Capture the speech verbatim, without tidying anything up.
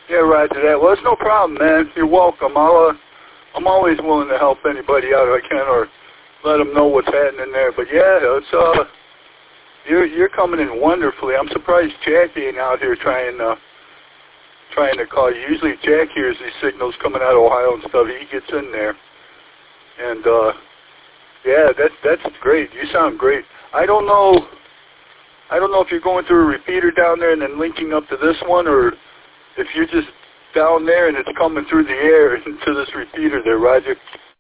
Yeah, Roger that. Well, it's no problem, man. You're welcome. I'll, uh, I'm always willing to help anybody out if I can, or let them know what's happening there. But yeah, it's uh, you're you're coming in wonderfully. I'm surprised Jackie ain't out here trying uh, trying to call you. Usually Jack hears these signals coming out of Ohio and stuff. He gets in there, and uh, yeah, that's that's great. You sound great. I don't know. I don't know if you're going through a repeater down there and then linking up to this one, or if you're just down there and it's coming through the air into this repeater there, Roger.